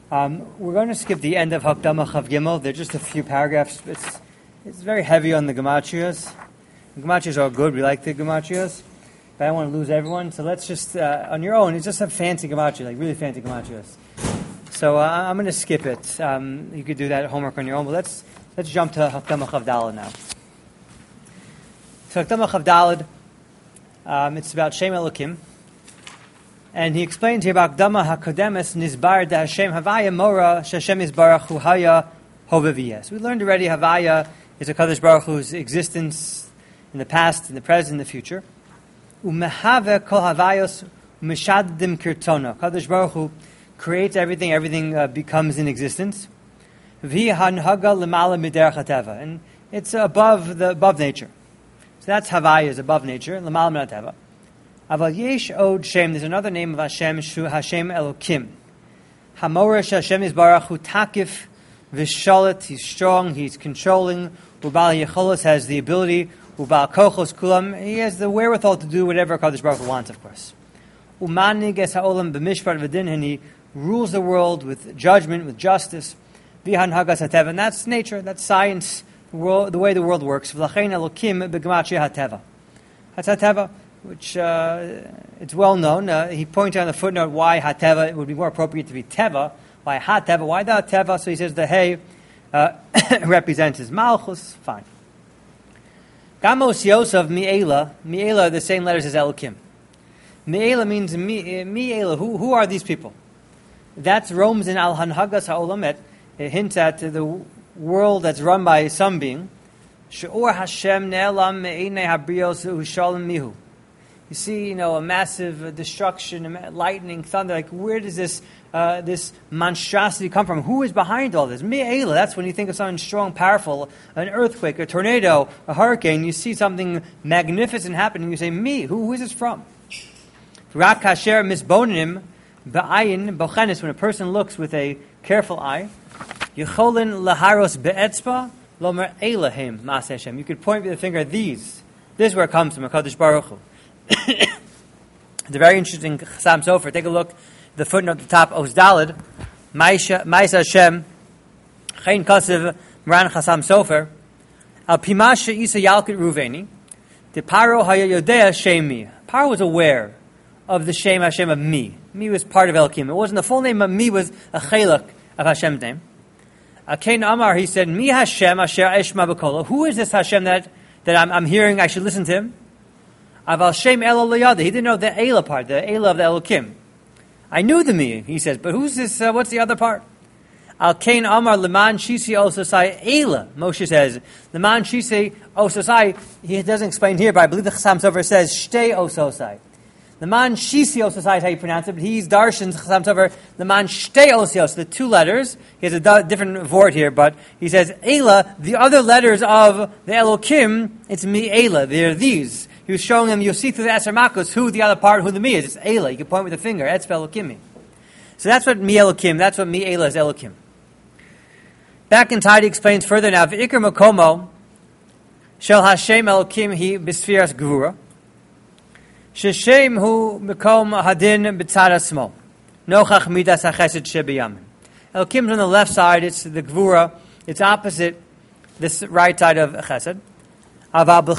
We're going to skip the end of Hakdama Chav Gimel. There are just a few paragraphs. It's very heavy on the gematrias. The gematrias are good. We like the gematrias. But I don't want to lose everyone. So let's just, on your own, just have fancy gematrias, like really fancy gematrias. So I'm going to skip it. You could do that homework on your own. But let's jump to Hakdama Chav Daled now. So Hakdama Chav Daled, it's about Shem Elokim. And he explains here about Hakdama HaKodemes Nizbar da Hashem Havaya Mora Shashem Yisbarach Hu Haya Hovaviyes. We learned already Havaya is a Kadosh Baruch Hu's existence in the past, in the present, in the future. Umehave Kol Havayos Umeshaddim Kirtona. Kadosh Baruch Hu creates everything, becomes in existence. V'hi Hanhaga Lemala Miderach HaTeva. And it's above nature. So that's Havaya, is above nature, Lemala Miderach HaTeva. Aval yesh od Shem. There's another name of Hashem, Shu Hashem Elokim. Hamoresh Hashem Yisbarach Hu Takif V'Shalit. He's strong. He's controlling. Ubal Yecholos has the ability. Ubal Kochos Kulam. He has the wherewithal to do whatever Kadosh Baruch Hu wants, of course. Umanig Es Haolam B'Mishpat V'Din, and he rules the world with judgment, with justice. V'Han Hagas HaTeva. And that's nature. That's science. The way the world works. V'Lachein Elokim B'Gematria HaTeva. That's HaTeva, which it's well known. He pointed out in the footnote why HaTeva, it would be more appropriate to be Teva. Why HaTeva? Why the HaTeva? So he says the Hey represents his Malchus. Fine. Gamos Yosef Mi'ela. Mi'ela, the same letters as Elokim. Mi'ela means Mi'ela. Who are these people? That's Rome's in Al Hanhagas HaOlam. It hints at the world that's run by some being. She'or Hashem Ne'elam Me'enei Habrios U'Shalom Mihu. You see, a massive destruction, lightning, thunder. Like, where does this monstrosity come from? Who is behind all this? Me'ela. That's when you think of something strong, powerful, an earthquake, a tornado, a hurricane. You see something magnificent happening. You say, Me. Who is this from? Rak Hasher Misbonim Ba'ayin Bochenis. When a person looks with a careful eye, Yecholin Laharos Be'etzpa Lomer Elahim Mas Hashem. You could point with the finger. This is where it comes from. HaKadosh Baruch Hu. It's a very interesting Chassam Sofer. Take a look at the footnote at the top. Oz Daled, Ma'isa Hashem, Chayin Kasev, Moran Chassam Sofer, Al Pimasha Isa Yalkut Ruveni, the Paro Haya Yodea Shemi. Paro was aware of the Shem Hashem of me. Me was part of Elokim. It wasn't the full name, but me was a chelak of Hashem's name. Kain Amar, he said, Mi Hashem Asher Eshma B'Kolo. Who is this Hashem that I'm hearing? I should listen to him. Aval Shem Ela Layada. He didn't know the Ela part, the Ela of the Elokim. I knew the me, he says, but who's this? What's the other part? Al Kain Amar Leman Shisi Ososai Ela. Moshe says, Leman Shisi Ososai. He doesn't explain here, but I believe the Chassam Sofer says Shtei Ososai. Leman Shisi Ososai is how you pronounce it, but he's Darshan's Chassam Sofer. Leman Shtei Osios, the two letters. He has a different word here, but he says Ela, the other letters of the Elokim, it's Mi Ela. They're these. He was showing them, you'll see through the Eser Makos who the other part, who the Mi is. It's Ela. You can point with a finger. Etzva Elokimi. So that's what Mi Elokim, that's what Mi Ela is Elokim. Back in Tide, he explains further now, V'ikr Makomo, Shel Hashem Elokim hi B'Sfiras Gvura, Sheshem hu Makom Hadin B'Tzad Asmo, Nochach Midas HaChesed Shebiyamin. Elokim is on the left side, it's the Gvura, it's opposite this right side of Chesed. The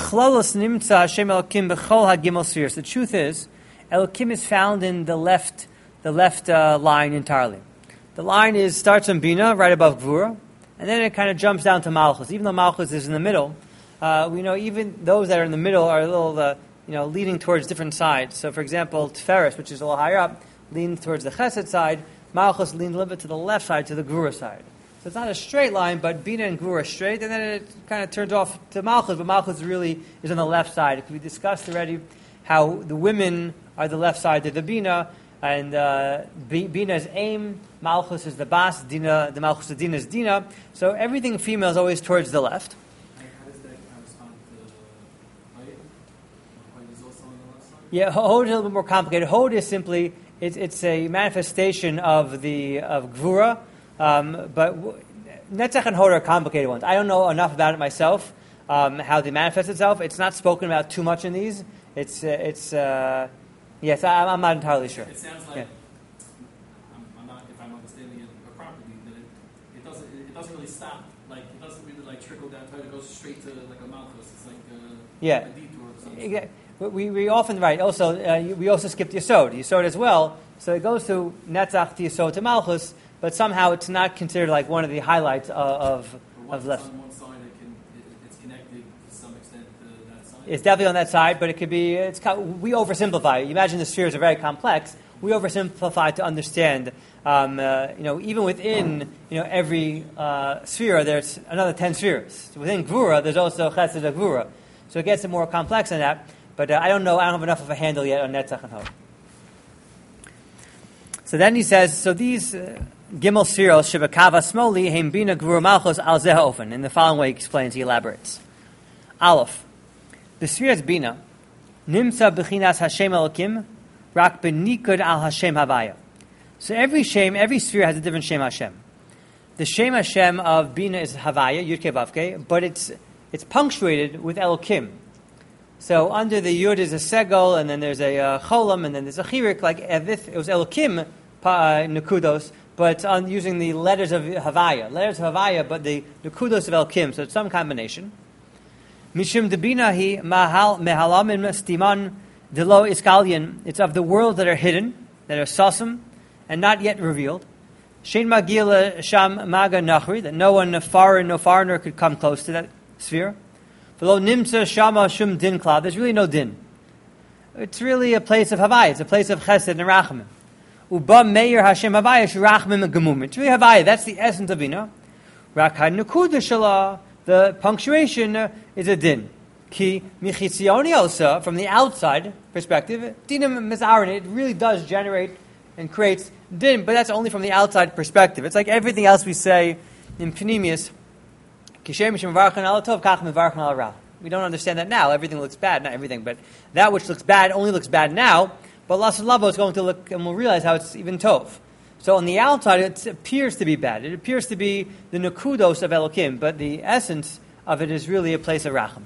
truth is, Elokim is found in the left line entirely. The line starts on Bina, right above Gvura, and then it kind of jumps down to Malchus. Even though Malchus is in the middle, we know even those that are in the middle are a little, leaning towards different sides. So, for example, Tiferes, which is a little higher up, leans towards the Chesed side. Malchus leans a little bit to the left side, to the Gvura side. So it's not a straight line, but Bina and Gvura are straight, and then it kind of turns off to Malchus, but Malchus really is on the left side. We discussed already how the women are the left side of the Bina, and Bina is Aim, Malchus is the Bas, Dina, the Malchus of Dina is Dina. So everything female is always towards the left. How does that correspond to Hod? Hod is also on the left side? Yeah, Hod is a little bit more complicated. Hod is simply, it's a manifestation of Gvura. But Netzach and Hod are complicated ones. I don't know enough about it myself, how they manifest itself. It's not spoken about too much in these. Yes, I'm not entirely sure. It sounds like, yeah. I'm not, if I'm understanding it it doesn't really stop. Like it doesn't really like trickle down to it. It goes straight to like a malchus. It's like Yeah. a detour or something. We often write also. We also skip the Yesod as well. So it goes to Netzach to Yesod to Malchus, but somehow it's not considered like one of the highlights of Once left. it's on one side, it's connected to some extent to that side. It's definitely on that side, but it could be. We oversimplify. You imagine the spheres are very complex. We oversimplify to understand. Even within every sphere, there's another 10 spheres. So within Gvura, there's also Chesed of Gvura. So it gets more complex than that. But I don't know. I don't have enough of a handle yet on Netzach and Hod. So then he says, so these Gimel Spheros Shebakava Smoli Heim Bina Gvura Malchus Al Zeh Ofen. In the following way, he explains. He elaborates. Aleph, the spheres Bina Nimsa Bechinas Hashem Elokim Rak Benikud Al Hashem Havaya. So every sphere has a different Shem Hashem. The Shem Hashem of Bina is Havaya, Yud-Kei Vav-Kei, but it's punctuated with Elokim. So under the Yud is a Segol, and then there's a Cholam, and then there's a Chirik, like Evith. It was Elokim, Nukudos, but using the letters of Havaya. Letters of Havaya, but the Nukudos of Elokim, so it's some combination. Mishum Debina hi Mehalamin Stiman Delo Iskalian. It's of the world that are hidden, that are Sasam, and not yet revealed. Shein Magila Sham Maga Nachri, that no foreigner could come close to that sphere. Below Nimsa Shama Shum Din Cloud, there's really no din. It's really a place of Havaya, it's a place of Chesed and Rachmim. Uba Meir Hashem Havaya Shurachmim and Gemumim. It's really Havaya, that's the essence of Bina. Rakha Nukuda Shalah, the punctuation is a din. Ki Michitzioni also, from the outside perspective, Dinam Mizarin, it really does generate and creates din, but that's only from the outside perspective. It's like everything else we say in Pneumius. We don't understand that now. Everything looks bad. Not everything, but that which looks bad only looks bad now. But Lasan Lavo is going to look, and we'll realize how it's even tov. So on the outside, it appears to be bad. It appears to be the nukudos of Elokim, but the essence of it is really a place of Racham.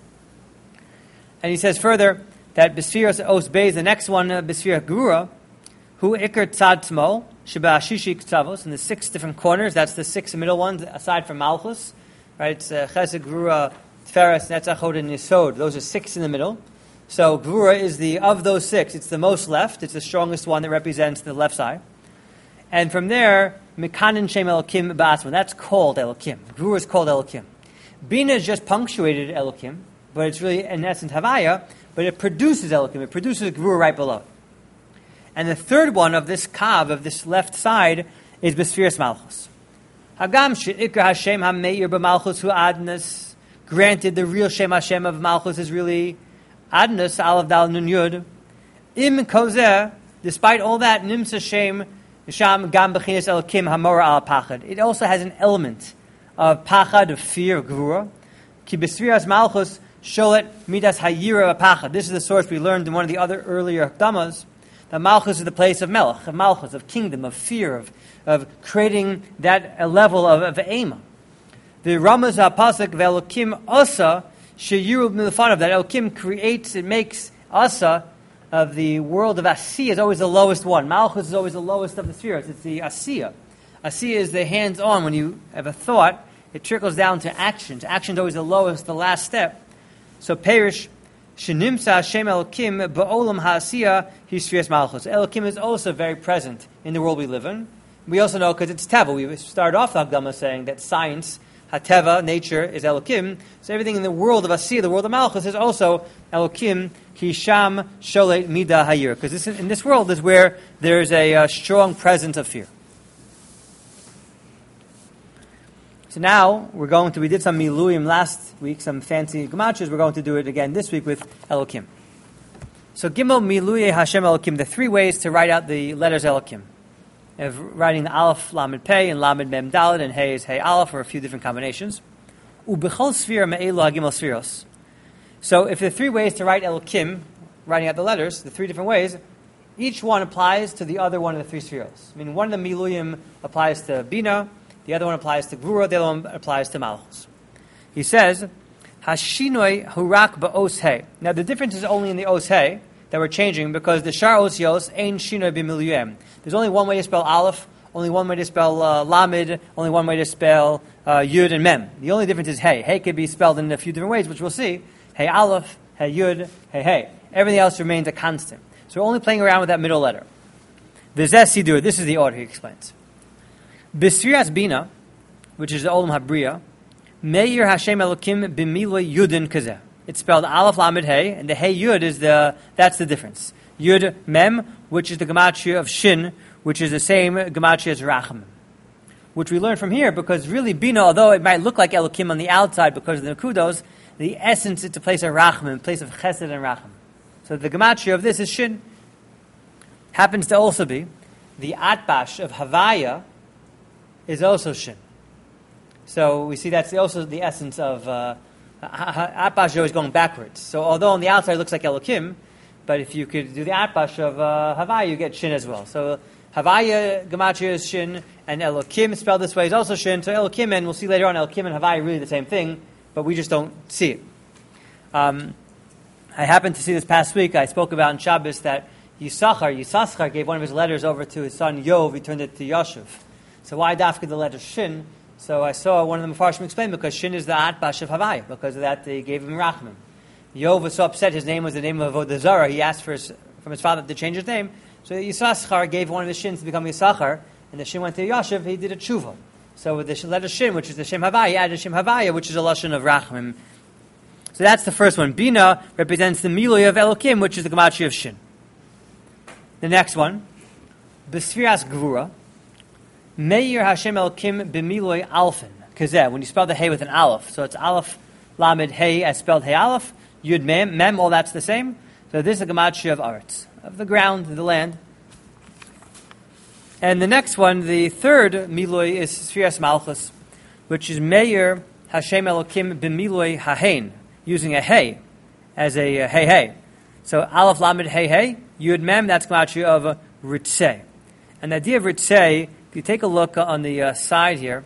And he says further that B'Sfiras Os Beis, the next one, B'Sfirah Gura, who Iker Tzad Tmo, Sheba Shishi Ktavos, in the 6 different corners. That's the 6 middle ones, aside from Malchus. Right, it's Chesed, Gvura, Tferes, Netzach, Hod, and Yesod. Those are 6 in the middle. So Gvura is of those 6, it's the most left. It's the strongest one that represents the left side. And from there, Mekanin Shem Elokim Ba'atzma. That's called Elokim. Gvura is called Elokim. Bina is just punctuated Elokim, but it's really, in essence, Havaya, but it produces Elokim. It produces Gvura right below. And the third one of this Kav, of this left side, is B'Sfiras Malchus. Hagam she'ikra Hashem ha'meir b'malchus hu adnas. Granted, the real Shem Hashem of Malchus is really adnas, Aleph Dal Nun Yud. Im kozeh, despite all that, nimsa Shem sham gam b'chinas Elokim hamora al pachad. It also has an element of pachad, of fear, of gvura. Ki b'sfiras Malchus sholet midas hayira pachad. This is the source we learned in one of the other earlier Hakdamas. That Malchus is the place of Melech, of Malchus, of kingdom, of fear, of creating that level of Eima. The Ramaz HaPasuk Ve'elokim Asa Sheyiru Milfanav, that Elokim creates, it makes Asa of the world of Asiya is always the lowest one. Malchus is always the lowest of the spheres. It's the Asiya. Asiya is the hands-on. When you have a thought, it trickles down to actions. Action is always the lowest, the last step. So Perish Shenimsa Hashem Elokim Ba'olam Ha'asiya Hishvias Malchus. Elokim is also very present in the world we live in. We also know because it's Teva. We started off the Hakdama saying that science, Hateva, nature, is Elokim. So everything in the world of Asiya, the world of Malchus, is also Elokim Kisham Sholet Mida Hayir. Because in this world is where there's a strong presence of fear. So now we did some Miluyim last week, some fancy Gemachas. We're going to do it again this week with Elokim. So Gimel Miluye Hashem Elokim, the 3 ways to write out the letters Elokim. Of writing the Aleph, Lamed Pei, and Lamed Mem Daled, and Hey is Hey Aleph, or a few different combinations. Ubechol Sfira Me'elu HaGimel Sfiros. So if the 3 ways to write Elokim, writing out the letters, the 3 different ways, each one applies to the other one of the 3 Sfiros. I mean, one of the Miluyim applies to Bina, the other one applies to Gvura, the other one applies to Malchus. He says, Hashinoi Hurak Ba'os Hey. Now the difference is only in the Os Hey that we're changing because the Shar Osios Ein Shinoi B'Miluyim. There's only one way to spell Aleph, only one way to spell Lamed, only one way to spell Yud and Mem. The only difference is Hey. Hey could be spelled in a few different ways, which we'll see. Hey Aleph, Hey Yud, Hey Hey. Everything else remains a constant. So we're only playing around with that middle letter. V'zeh Sidur, this is the order he explains. B'srias Bina, which is the Olam Habriya, Meir Hashem Elokim b'miloi Yudin Kazeh. It's spelled Aleph Lamed Hey, and the Hey Yud is that's the difference. Yud Mem, which is the gematria of Shin, which is the same gematria as Rachamim. Which we learn from here, because really Bina, although it might look like Elokim on the outside because of the Nekudos, the essence is a place of Rachamim, a place of Chesed and Rachamim. So the gematria of this is Shin. Happens to also be the Atbash of Havaya is also Shin. So we see that's also the essence of Atbash is always going backwards. So although on the outside it looks like Elokim, but if you could do the Atbash of Havaya, you get Shin as well. So Havaya gematria is Shin, and Elokim spelled this way is also Shin. So Elokim, and we'll see later on, Elokim and Havaya are really the same thing, but we just don't see it. I happened to see this past week, I spoke about in Shabbos that Yisachar gave one of his letters over to his son Yov, he turned it to Yashuv. So why dafka the letter Shin? So I saw one of the Mefarshim explain because Shin is the Atbash of Havaya. Because of that, they gave him Rachman. Yov was so upset his name was the name of Avodah Zarah. He asked from his father to change his name. So Yisachar gave one of his Shins to become Yisachar, and the Shin went to Yashiv. He did a tshuva. So with the letter Shin, which is the Shem Havaya, he added Shem Havaya, which is a lashon of Rachman. So that's the first one. Bina represents the Miloi of Elokim, which is the gematria of Shin. The next one, B'sfiras Gvura. Meir Hashem Elokim b'miloi alfin. Kazeh, when you spell the Hey with an Aleph. So it's Aleph, Lamed, Hey, as spelled Hey Aleph. Yud, Mem, all that's the same. So this is a gematria of Aretz, of the ground, the land. And the next one, the third Miloi, is Sfiras Malchus, which is Meir Hashem Elokim b'miloi hahein, using a Hey as a Hey Hey. So Aleph, Lamed, Hey Hey, Yud, Mem, that's gematria of Ritzeh. And the idea of Ritzeh, if you take a look on the side here,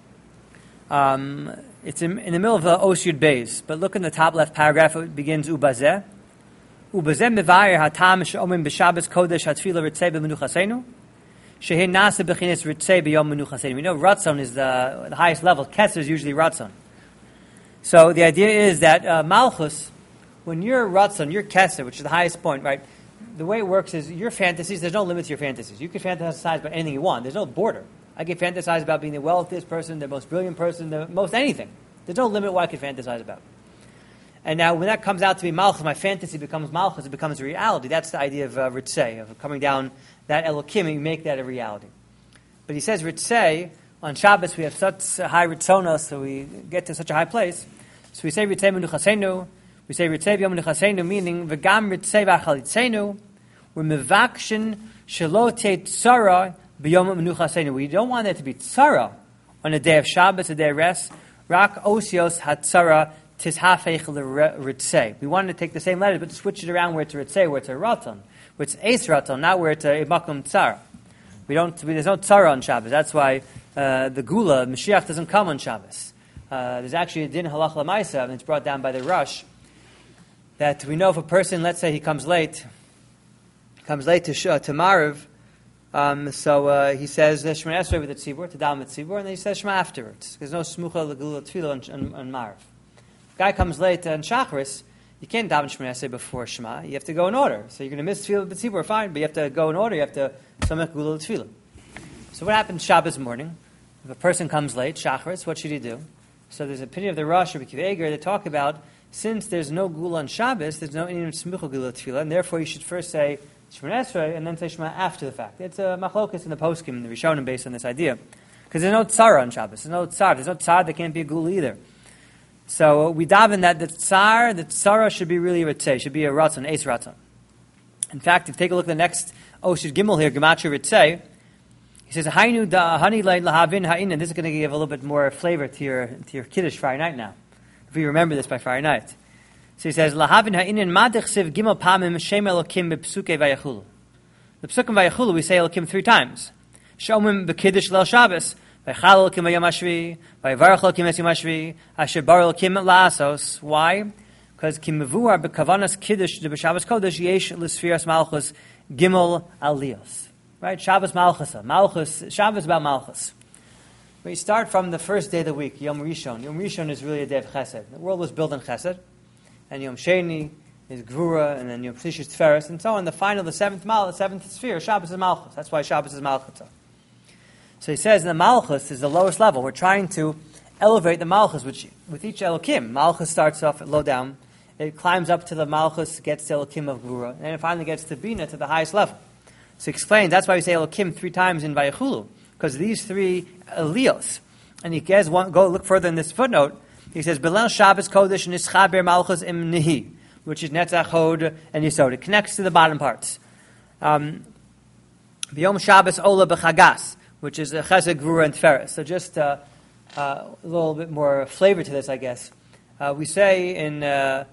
it's in the middle of the Os Yud Beis, but look in the top left paragraph, it begins Ubazeh. Ubazeh mevayer hatam she'omim b'Shabbos kodesh hatfila ritzei b'menuchaseinu, she'hen nasa b'chines ritzei b'yom menuchaseinu. We know Ratzon is the highest level. Keser is usually Ratzon. So the idea is that Malchus, when you're Ratzon, you're Keser, which is the highest point, right? The way it works is your fantasies, there's no limit to your fantasies. You can fantasize about anything you want. There's no border. I can fantasize about being the wealthiest person, the most brilliant person, the most anything. There's no limit what I can fantasize about. And now when that comes out to be Malchus, my fantasy becomes Malchus, it becomes a reality. That's the idea of Ritzeh, of coming down that Elokim, and you make that a reality. But he says Ritzeh, on Shabbos we have such a high Ritzona, so we get to such a high place. So we say Ritzeh Menuchaseinu, we say Ritzeh B'yom Menuchaseinu, meaning V'gam Ritzeh V'achalitzenu, we're Mevakshin Shelo Te Tzara B'yom Menuchaseinu. We don't want there to be Tzara on a day of Shabbos, a day of rest. Rak Osios HaTzara Tishafech L'Ritzeh. We wanted to take the same letters, but switch it around where it's a Ritzeh, where it's a Raton, where it's Eis Raton, not where it's a Makom Tzara. There's no Tzara on Shabbos. That's why the Gula, Mashiach, doesn't come on Shabbos. There's actually a din halach l'maisa, and it's brought down by the Rush, that we know if a person, let's say he comes late to Mariv, so he says Shema Esrei with the Tzibur, to Dal with Tzibur, and then he says Shema afterwards. There's no Smucha L'Gula Tefillah on Mariv. If a guy comes late on Shacharis, you can't daven Shema Esrei before Shema. You have to go in order. So you're going to miss Tefillah with the Tzibur, fine, but you have to go in order. You have to Samech Gula Tefillah. So what happens Shabbos morning? If a person comes late, Shacharis, what should he do? So there's an opinion of the Rosh, Rabbi Akiva Eiger, that talk about, since there's no Gula on Shabbos, there's no Inyan Smucha Gula Tefillah, and therefore you should first say Shema Esrei and then say Shema after the fact. It's a machlokas in the poskim, in the Rishonim, based on this idea. Because there's no tzara on Shabbos. There's no tzar, there can't be a Gula either. So we daven that the tzara should be really a ritzeh, should be a ratzon, eis ratzon. In fact, if you take a look at the next Oshid Gimel here, Gematria Ritzeh, he says, Hainu da hani lahavin ha'inin. This is going to give a little bit more flavor to your Kiddush Friday night now. If you remember this by Friday night. So he says, Lahavin ha'inin madich siv gimel pamim shem elokim b'psukei vayachulu. The psukim vayachulu, we say elokim 3 times. Shomim b'kiddush lel Shabbos, vaychal elokim v'yom hashvi, vayvarach elokim es yom hashvi, asher bar elokim la'asos. Why? Because ki mevuar b'kavanas kiddush de b'Shabbos kodesh yesh l'sfiras malchus gimel aliyos. right? Shabbos Malchus. Malchus, Shabbos about Malchus. We start from the first day of the week, Yom Rishon. Yom Rishon is really a day of Chesed. The world was built on Chesed, and Yom Sheni is Gvura, and then Yom Shlishi is Tiferes, and so on. The final, the seventh sphere, Shabbos is Malchus. That's why Shabbos is Malchus. So he says the Malchus is the lowest level. We're trying to elevate the Malchus, which with each Elokim. Malchus starts off at low down. It climbs up to the Malchus, gets to Elokim of Gvura, and then it finally gets to Bina, to the highest level. So explain, that's why we say Elokim 3 times in Vayechulu, because these 3 Elios. And he says, go look further in this footnote. He says, Belel Shabbos Kodesh Nischaber Malchus Im Nihi, which is Netzach, Hod, and Yisod. It connects to the bottom parts. B'Yom Shabbos Ola B'Chagas, which is Chesed, Gvura, and Tiferes. So just a little bit more flavor to this, I guess. We say in the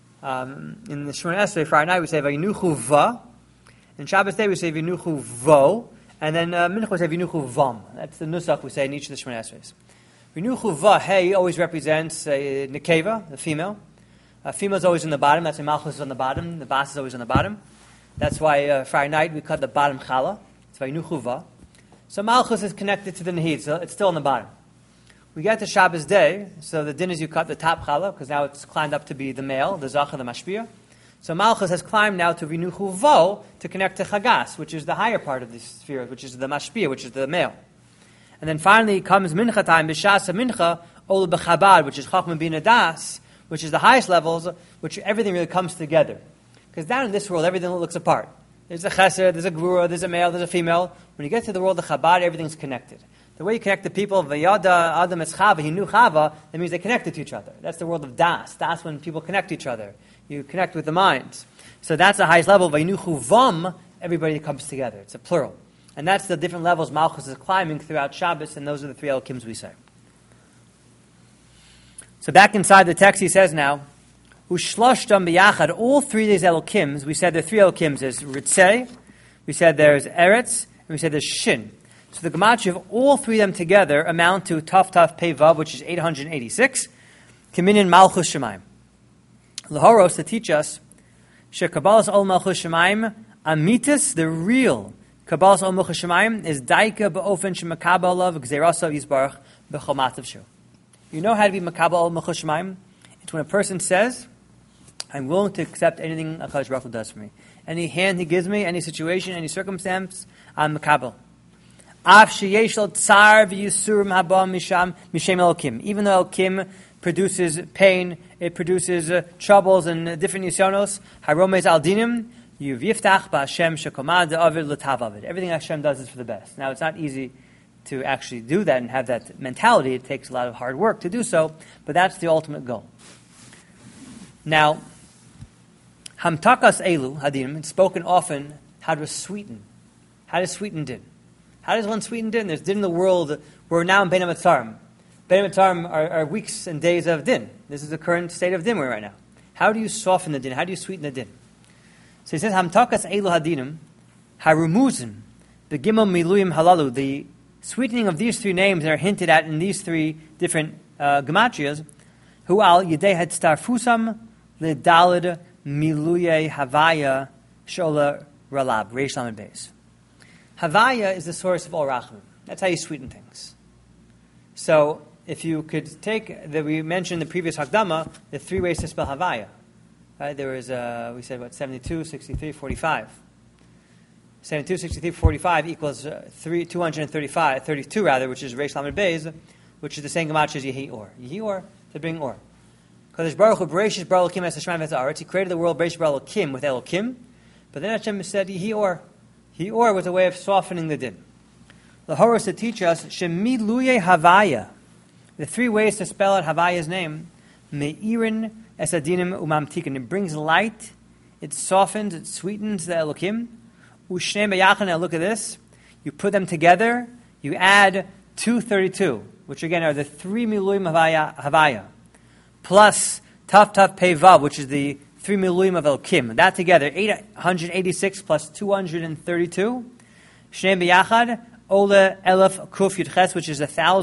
Shemona Esrei Friday night, we say Vayinuchu Va. In Shabbos day we say Vinuchu Vo, and then Mincha we say Vinuchu Vam. That's the nusach we say in each of the Shemona Esreis. Vinuchu Va, Hey, always represents Nekeva, the female. Female is always in the bottom. That's why Malchus is on the bottom. The Bas is always on the bottom. That's why Friday night we cut the bottom challah. It's Vinuchu Va. So Malchus is connected to the Nehid, so it's still on the bottom. We get to Shabbos day, so the din is you cut the top challah, because now it's climbed up to be the male, the Zachar, the Mashpia. So Malchus has climbed now to Vinuchu Vo to connect to Chagas, which is the higher part of the sphere, which is the Mashpia, which is the male. And then finally comes Mincha time, B'Shas Mincha, Ol B'Chabad, which is Chachma Bina Das, which is the highest levels, which everything really comes together. Because down in this world, everything looks apart. There's a Chesed, there's a Gvura, there's a male, there's a female. When you get to the world of Chabad, everything's connected. The way you connect the people, Vayada Adam Es Chava, he knew Chava, that means they connected to each other. That's the world of Das. Das when people connect to each other. You connect with the minds. So that's the highest level. Vaynuchu Vam, everybody comes together. It's a plural. And that's the different levels Malchus is climbing throughout Shabbos, and those are the 3 Elokims we say. So back inside the text he says now, Ushloshtam biyachad, all 3 of these Elokims, we said the 3 Elokims is Ritzei, we said there's Eretz, and we said there's Shin. So the gematria of all 3 of them together amount to Taf Pei Vav, which is 886, Kiminin Malchus Shemaim. Lahoros to teach us, Shekabalas Ol Malchus Shemaim, Amitis, the real Kabbalas Ol Malchus Shemaim, is Daika Ba'ofen Shemakabal Olav Gzeirasa Yisbarach B'Chomatav Shu. You know how to be Makabal Ol Malchus Shemaim? It's when a person says, I'm willing to accept anything HaKadosh Baruch Hu does for me. Any hand he gives me, any situation, any circumstance, I'm Makabal. Av sheyesh lo tsar v'yisurim haba mishem Elokim. Even though Elokim produces pain, it produces troubles and different nisionos. Haromez al dinim, yuviftach ba'Hashem shekomad da'avid l'tavavid. Everything Hashem does is for the best. Now, it's not easy to actually do that and have that mentality. It takes a lot of hard work to do so, but that's the ultimate goal. Now, hamtakas elu hadinim, it's spoken often how to sweeten. How to sweeten din. How does one sweeten din? There's din in the world. We're now in Bein HaMetzarim. Bein HaMetzarim are weeks and days of din. This is the current state of din we're in right now. How do you soften the din? How do you sweeten the din? So he says, Hamtakas Eilu Hadinim, Harumuzim, the Gimel Miluyim Halalu, the sweetening of these 3 names that are hinted at in these 3 different gematrias, Hu al Yidei Hadstarfusam Lidalid Miluye Havaya Shola Ralab, Reish Lamed Beis. Havaya is the source of all rachman. That's how you sweeten things. So, if you could take, we mentioned in the previous Hakdama, the 3 ways to spell Havaya. Right? There was, we said, 72, 63, 45. 72, 63, 45 equals 235, 32 rather, which is Reish Lamed Beis, which is the same gematria as Yehi Or. Yehi Or, to bring Or. Kadosh Baruch Hu, Bereshis Bara Elokim Es Hashemayim V'Haaretz. He created the world, Bereshis Bara Elokim, with Elokim. But then Hashem said Yehi Or. Yehi was a way of softening the din. The Horus to teach us Shemiluye Havaya, the 3 ways to spell out Havaya's name. Me'irin Esadinim Umamtikin. It brings light, it softens, it sweetens the Elokim. Ushneim B'Yachan. Now look at this. You put them together. You add 232, which again are the 3 Miluyim Havaya, plus Taf Pei Vav, which is the 3 Miluyim of Elokim. That together, 886 plus 232. Shneim B'Yachad, Ola Elef Kuf Yud Ches, which is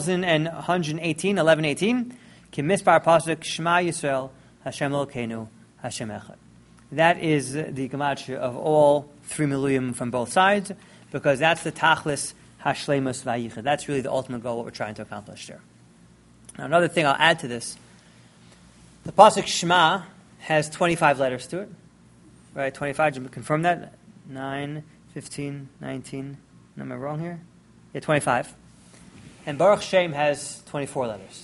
1,118, 1118. Kimispar Pasuk Shema Yisrael, Hashem Elokeinu, Hashem Echad. That is the gematria of all 3 Miluyim from both sides. because that's the tachlis hashlemus vayichud. That's really the ultimate goal, what we're trying to accomplish there. Now, another thing I'll add to this, the pasuk Shema has 25 letters to it, right? 25, did you confirm that? 9, 15, 19, am I wrong here? Yeah, 25. And Baruch Shem has 24 letters.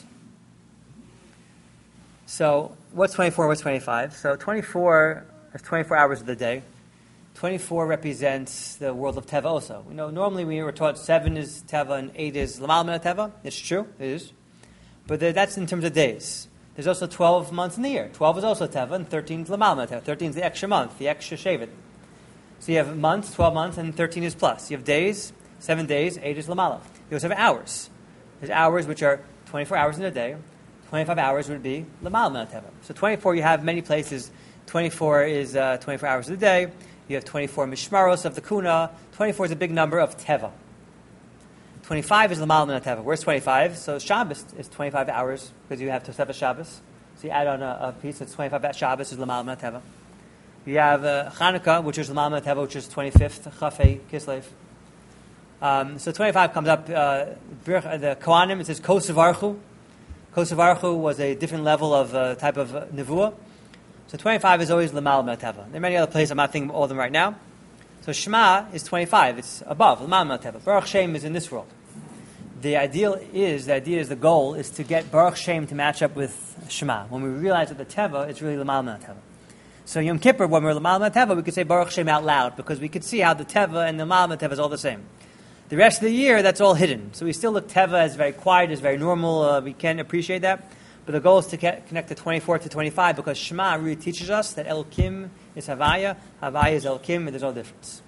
So, what's 24, what's 25? So, 24 is 24 hours of the day. 24 represents the world of Teva also. We know normally we were taught 7 is Teva and 8 is Lamal Min Teva. It's true, it is. But that's in terms of days. There's also 12 months in the year. 12 is also Teva and 13 is Lamal Min Teva. 13 is the extra month, the extra Shevet. So you have months, 12 months, and 13 is plus. You have days, 7 days, 8 is Lamala. You also have hours. There's hours which are 24 hours in a day. 25 hours would be Lamal Min Teva. So 24 you have many places. 24 is 24 hours of the day. You have 24 mishmaros of the kuna. 24 is a big number of teva. 25 is Lamal Min Teva. Where's 25? So Shabbos is 25 hours because you have Tosefes Shabbos. So you add on a piece that's 25 Shabbos is Lamal Min Teva. You have Chanukah, which is Lamal Min Teva, which is 25th Chafei Kislev. So 25 comes up. The Kohanim, it says Kosevarchu. Kosevarchu was a different level of type of nevuah. So 25 is always Lamal Min Teva. There are many other places, I'm not thinking of all of them right now. So Shema is 25, it's above, Lamal Min Teva. Baruch Shem is in this world. The the goal is to get Baruch Shem to match up with Shema. When we realize that the Teva is really Lamal Min Teva. So Yom Kippur, when we're Lamal Min Teva, we could say Baruch Shem out loud, because we could see how the Teva and the Lamal Min Teva is all the same. The rest of the year, that's all hidden. So we still look Teva as very quiet, as very normal, we can appreciate that. But the goal is to connect the 24 to 25 because Shema really teaches us that Elokim is Havaya, Havaya is Elokim, and there's no difference.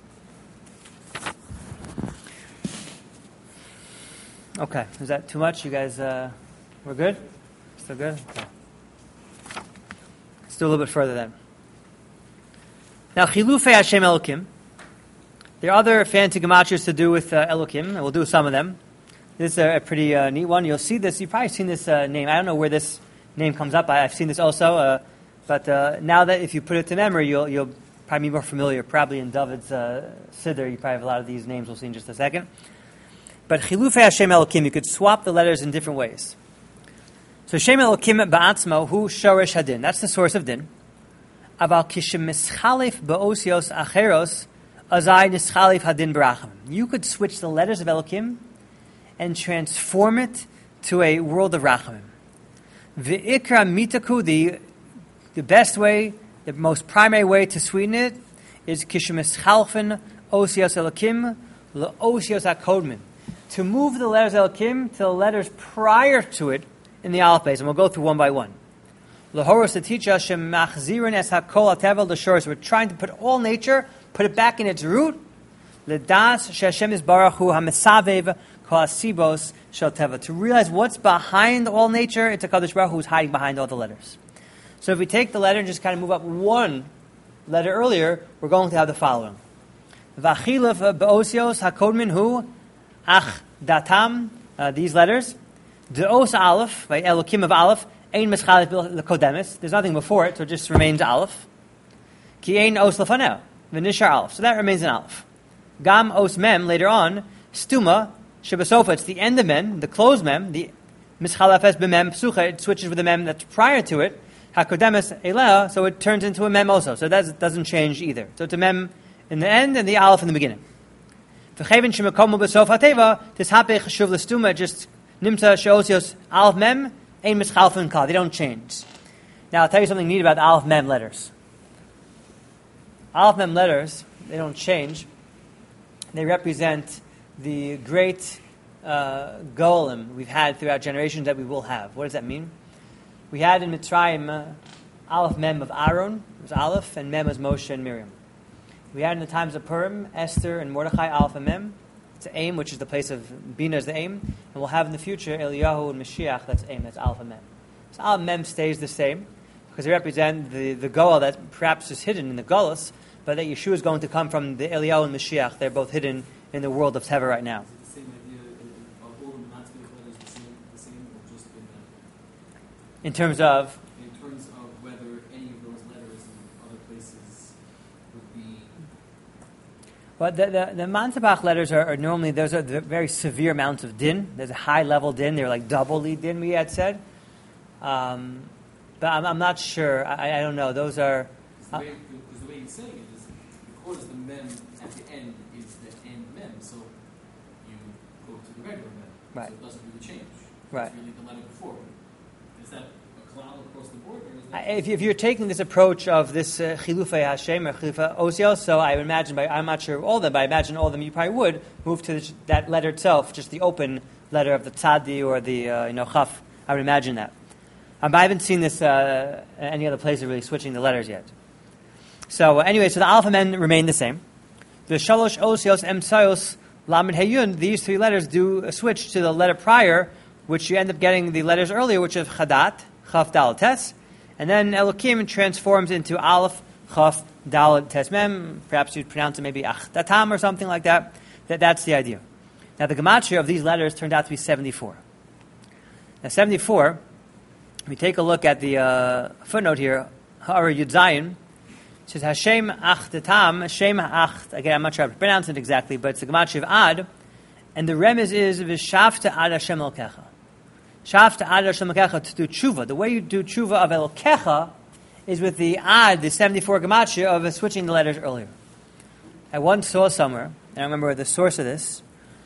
Okay, is that too much? You guys, we're good? Still good? Okay. Let's do a little bit further then. Now, Chilufei Hashem Elokim. There are other fancy gematrias to do with Elokim, and we'll do some of them. This is a pretty neat one. You'll see this. You've probably seen this name. I don't know where this name comes up. I've seen this also. But now that if you put it to memory, you'll probably be more familiar. Probably in David's Siddur, you probably have a lot of these names we'll see in just a second. But Chilufei Hashem Elokim, you could swap the letters in different ways. So Shem Elokim ba'atzmo hu shorish hadin. That's the source of din. Aval kishem mischalif ba'osios acheros azai nischalif hadin barachim. You could switch the letters of Elokim and transform it to a world of Rachamim. V'ikra mitaku, the best way, the most primary way to sweeten it is kishemis chalfen osios Elokim le'osios hakodmin. To move the letters Elokim to the letters prior to it in the alphabet, and we'll go through one by one. L'horos to teach us shemachzirin es hakol hatevel l'shores. We're trying to put all nature, put it back in its root. L'das she'Hashem is baruch hu hamesavev Koasibos shel teva. To realize what's behind all nature, it's a Kadosh Baruch Hu who's hiding behind all the letters. So if we take the letter and just kind of move up one letter earlier, we're going to have the following. V'achilaf be'osios hakodmin hu ach datam, these letters. De'os aleph, by Elokim of aleph, ein mischalif l'kodemis. There's nothing before it, so it just remains aleph. Ki ein os lefaneh, v'nishar aleph. So that remains an aleph. Gam os mem, later on, stuma, Shebasofa, it's the end of mem, the closed mem, the mischalafes b'mem psucha, it switches with the mem that's prior to it, hakodemes eleh, so it turns into a mem also. So that doesn't change either. So it's a mem in the end and the aleph in the beginning. V'chevin shemekomu b'sof hateva, tishapech shuv l'stuma, just nimta sheosios aleph mem, ein mischalfen kal. They don't change. Now I'll tell you something neat about the aleph mem letters. Aleph mem letters, they don't change. They represent the great golem we've had throughout generations that we will have. What does that mean? We had in Mitzrayim Aleph Mem of Aaron, it was Aleph, and Mem was Moshe and Miriam. We had in the times of Purim, Esther and Mordechai, Aleph and Mem. It's Aim, which is the place of Bina is the Aim. And we'll have in the future Eliyahu and Mashiach, that's Aim, that's Aleph and Mem. So Aleph Mem stays the same, because they represent the goal that perhaps is hidden in the Golus, but that Yeshua is going to come from the Eliyahu and Mashiach. They're both hidden in the world of Teva right now. Is it the same idea of all the mathematical letters the same or just in terms of whether any of those letters in other places would be... But the Mantabach letters are normally, those are the very severe amounts of din. There's a high level din. They're like doubly din, we had said. But I'm not sure. I don't know. Those are... Because the way he's saying it is, because the mem at the end is the end mem, so you go to the regular mem. Right. So it doesn't really change. Right. It's really the letter before. Is that a klal across the board? Or is that If you're taking this approach of this Chilufei Hashem or Chilufei Osios, so I would imagine, I'm not sure all of them, but I imagine all of them you probably would move to that letter itself, just the open letter of the Tzadi or the Chaf. I would imagine that. But I haven't seen this any other place of really switching the letters yet. So anyway, so the Aleph and Men remain the same. The Shalosh Osios Emsayos Lamed Heyun, these three letters do switch to the letter prior, which you end up getting the letters earlier, which is Chadat, Chaf Dal Tes, and then Elokim transforms into Aleph, Chaf Dal Tes Mem. Perhaps you'd pronounce it maybe Achdatam or something like that. That's the idea. Now the gematria of these letters turned out to be 74. Now 74, if we take a look at the footnote here, Ha'ara Yud Zayin, it says Hashem Achdatam, Hashem Acht. Again, I'm not sure how to pronounce it exactly, but it's the gematria of Ad, and the remez is V'shavta Ad Hashem Elkecha. Shavta Ad Hashem Elkecha, to do tshuva. The way you do tshuva of Elkecha is with the Ad, the 74 gematria of switching the letters earlier. I once saw somewhere, and I don't remember the source of this,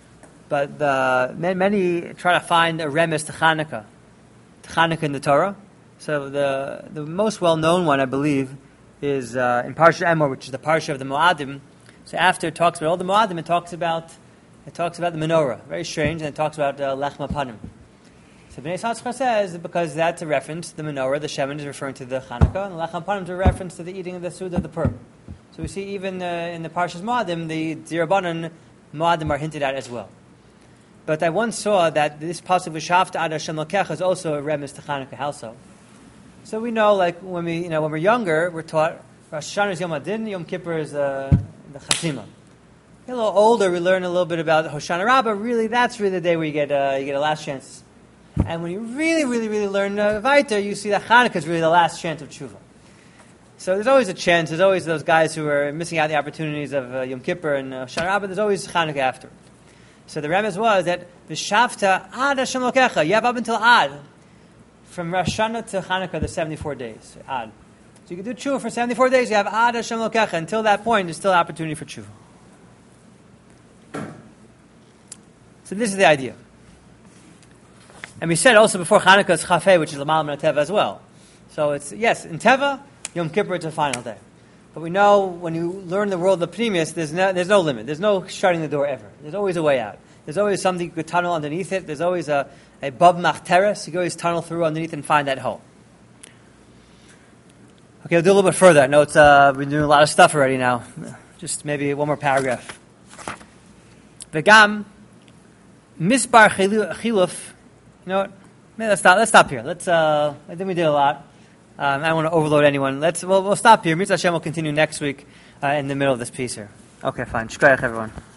but many try to find a remez to Chanukah in the Torah. So the most well-known one, I believe, is in Parsha Emor, which is the Parsha of the Moadim. So after it talks about all the Moadim, it talks about the menorah. Very strange, and it talks about Lechem Panim. So Bnei Yissaschar says, because that's a reference, the menorah, the Shemin is referring to the Chanukah, and the Lechem Panim is a reference to the eating of the Suda of the Purim. So we see even in the Parshas Moadim, the Zirabanan Moadim are hinted at as well. But I once saw that this pasuk V'shavta Ad Hashem Elkecha is also a reference to Chanukah. How so? So we know, like when we're younger, we're taught Rosh Hashanah is Yom Adin, Yom Kippur is the Chatzima. A little older, we learn a little bit about Hoshana Rabbah. Really, that's really the day where you get a last chance. And when you really, really, really learn Vaiter, you see that Chanukah is really the last chance of tshuva. So there's always a chance. There's always those guys who are missing out the opportunities of Yom Kippur and Hoshana Rabbah. There's always Chanukah after. So the remez was that V'shavta Ad Hashem Elkecha. You have up until Ad. From Rosh Hashanah to Chanukah, the 74 days. Ad. So you can do tshuva for 74 days. You have Ad Hashem Elkecha. Until that point, there's still opportunity for tshuva. So this is the idea. And we said also before Chanukah is Chafei, which is L'mal Min Teva as well. So it's, yes, in Teva, Yom Kippur is the final day. But we know when you learn the world of Pnimius, there's no limit. There's no shutting the door ever. There's always a way out. There's always something you could tunnel underneath it. There's always a bab machteres. You can always tunnel through underneath and find that hole. Okay, we'll do a little bit further. I know it's we've been doing a lot of stuff already now. Just maybe one more paragraph. V'gam misbar chiluf. You know what? Maybe let's stop here. I think we did a lot. I don't want to overload anyone. We'll stop here. Mitzvah Hashem will continue next week in the middle of this piece here. Okay, fine. Shkoyach, everyone.